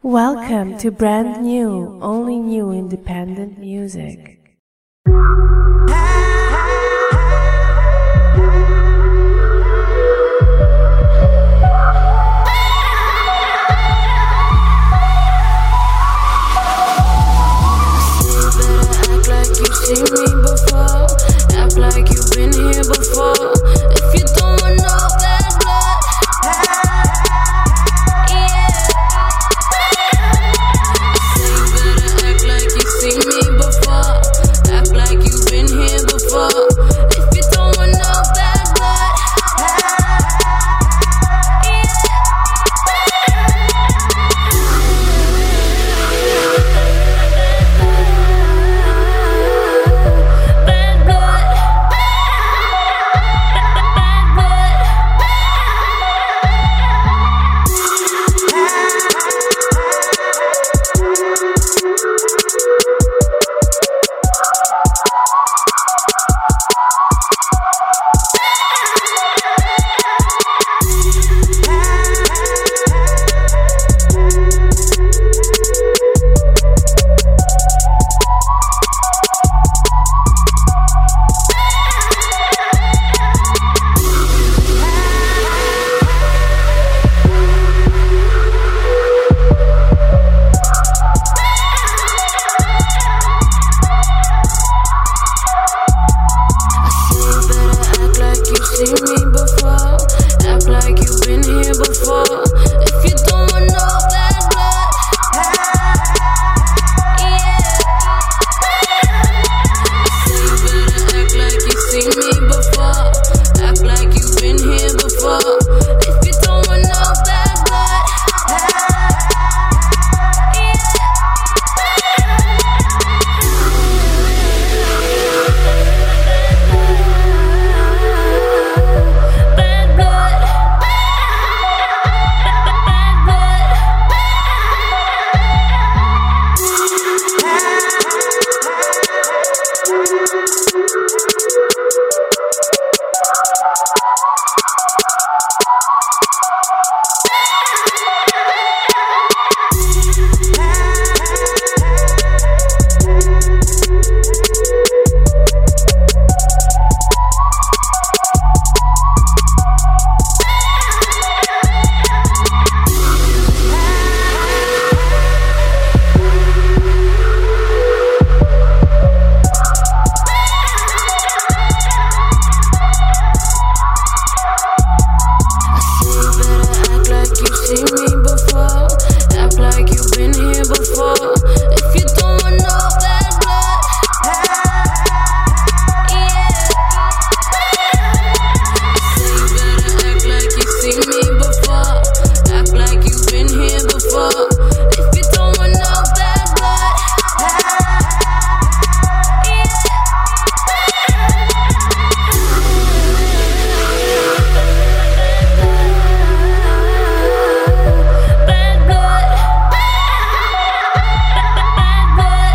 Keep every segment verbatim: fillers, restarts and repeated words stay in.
Welcome to brand new, only new independent music. Act like you've seen me before. Act like you've been here before. If you don't want no bad blood, yeah. Say you better act like you've seen me before. Act like you've been here before. If you don't want no bad blood, yeah. Bad blood, bad blood. Act like you've seen me before. Act like you've been here before. If you don't want no bad blood, yeah. Say you better act like you've seen me before. Act like you've been here before. If you don't want no bad blood, yeah. Bad blood, bad blood. Act like you've seen me before. Act like you've been here before. If you don't want no bad blood, yeah. Say you better act like you've seen me before. Act like you've been here before. If you don't want no bad blood, yeah. Bad blood, bad blood.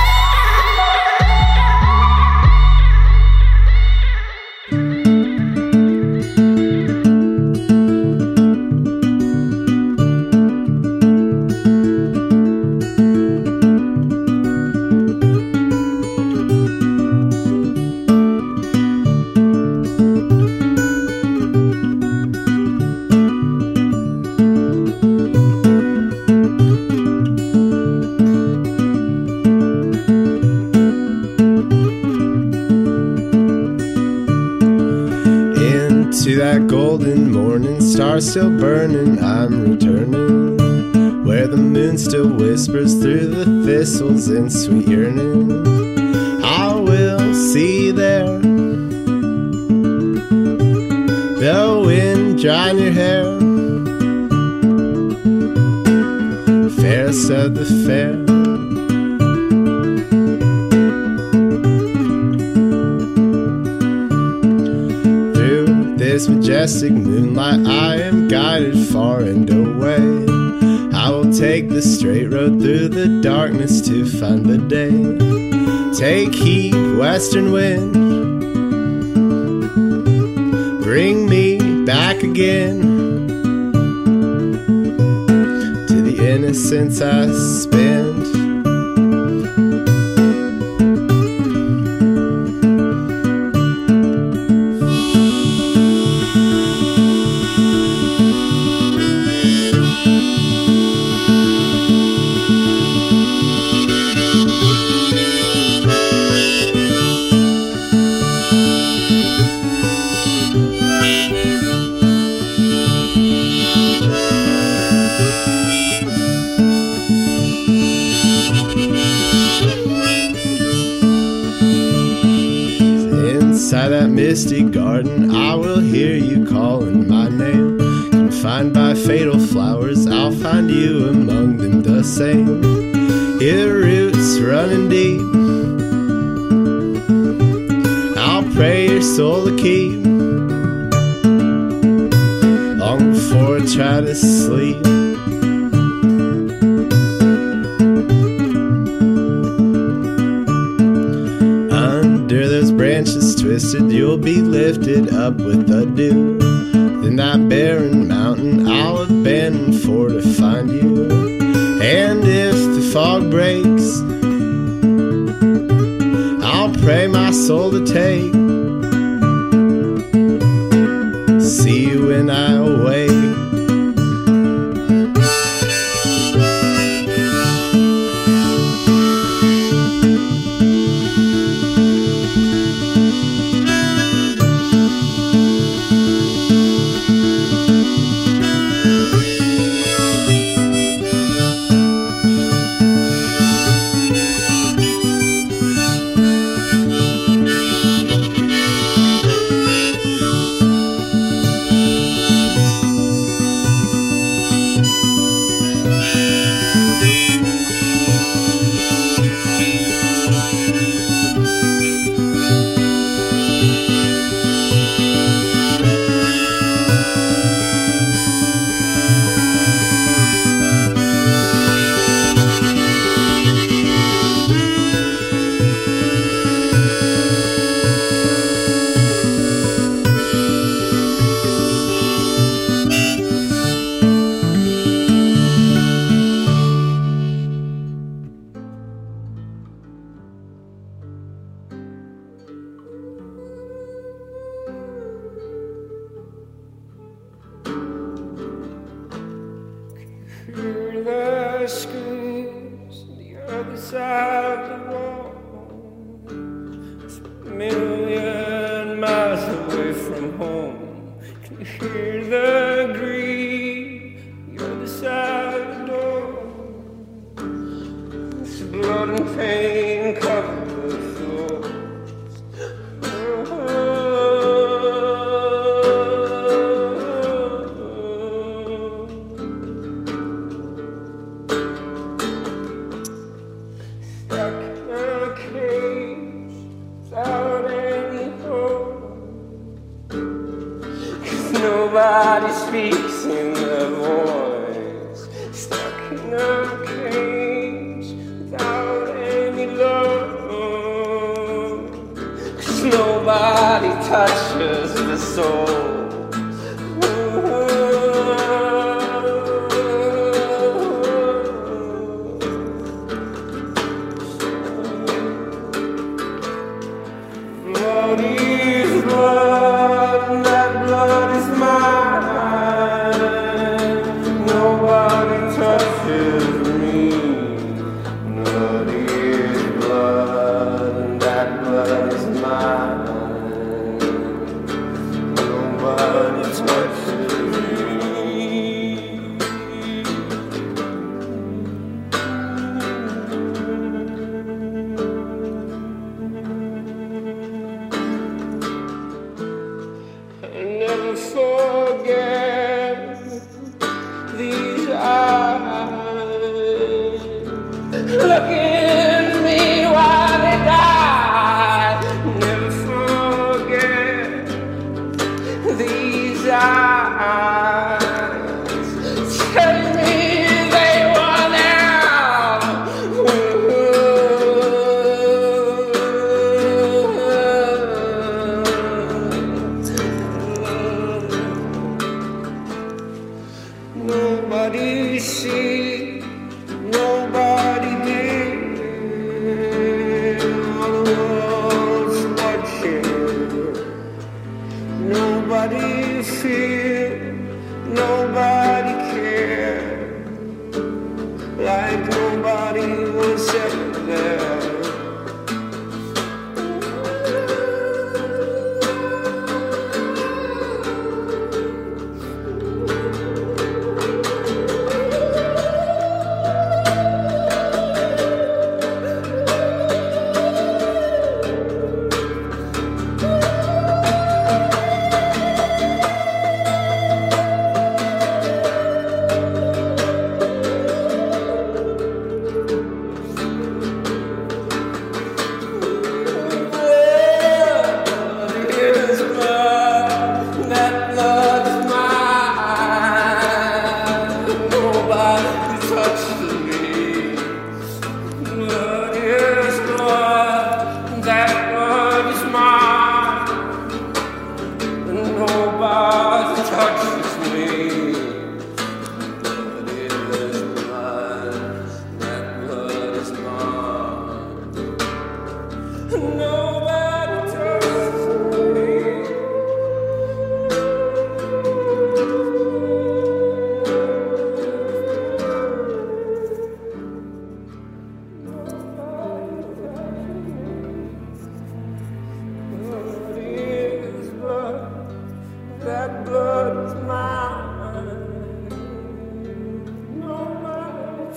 Into that golden morning, star still burning, I'm returning. Where the moon still whispers through the thistles in sweet yearning. I will see you there. The wind drying your hair. Fairest of the fair. This majestic moonlight, I am guided far and away. I will take the straight road through the darkness to find the day. Take heed, western wind, bring me back again to the innocence I spend. Inside that misty garden, I will hear you calling my name. Confined by fatal flowers, I'll find you among them the same. Your roots running deep, I'll pray your soul to keep long before I try to sleep. Under those branches twisted, you'll be lifted up with the dew. Then that barren mountain I'll abandon for to find you. And if the fog breaks, I'll pray my soul to take. See you when I awake. Hear the screams on the other side of the wall. It's a million miles away from home. Can you hear the grief on the other side of the door? It's blood and pain cover the floor. Nobody speaks in their voice, stuck in a cage without any love. 'Cause nobody touches the soul. Blood is blood, and that blood is mine. Nobody touches me. Blood is blood, and that blood is mine. Nobody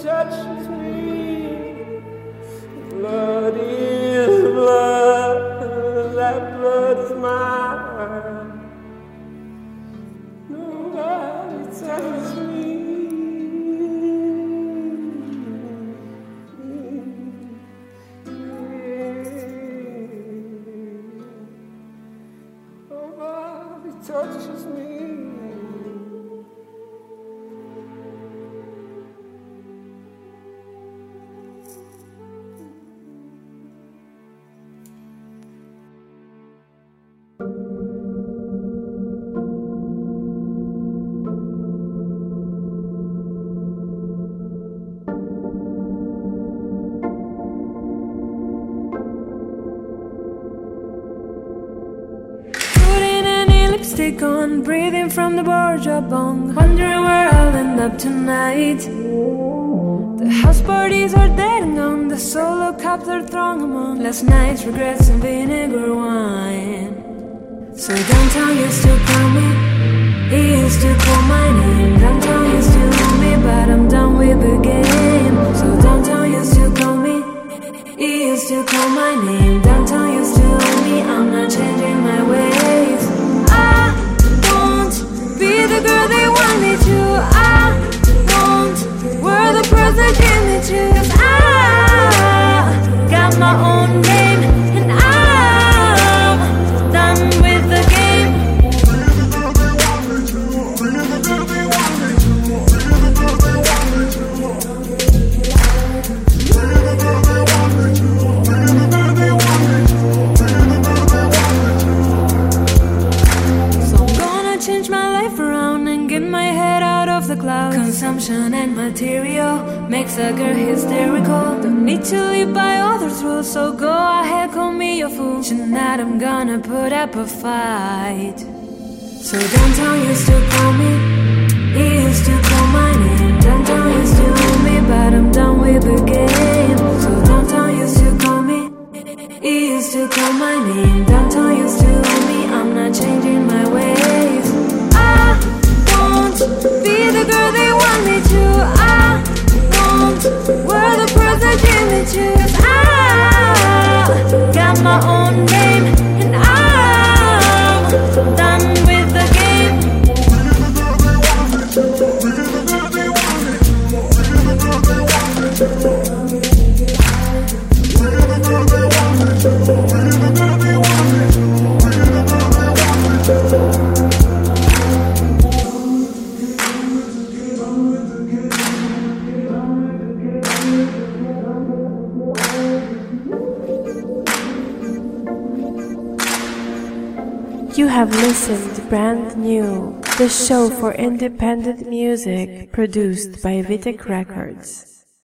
touches me. Blood is blood, that blood is mine. Nobody touches me. Nobody touches me. Lipstick on, breathing from the Borgia bong, wondering where I'll end up tonight. The house parties are dead and gone, the solo cups are thrown among last night's regrets and vinegar wine. So downtown used to call me, he used to call my name. Downtown used to love me, but I'm done with the game. So downtown used to call me, he used to call my name. Downtown used to love me, I'm not changing my ways. Be the girl they want me to. I won't wear the pearls they gave me to. 'Cause I got my own name and I'm done with the game. Consumption and material makes a girl hysterical. Don't need to live by others' rules, so go ahead, call me a fool. Tonight I'm gonna put up a fight. So downtown used to call me, he used to call my name. Downtown used to love me, but I'm done with the game. So downtown used to call me, he used to call my name. Downtown used to love me, I'm not changing my ways. I won't be the girl they want me to. I won't wear the pearls they gave me to. 'Cause I got my own name and I'm done with the game. You have listened to Brand New, the show for independent music produced by Vitek Records.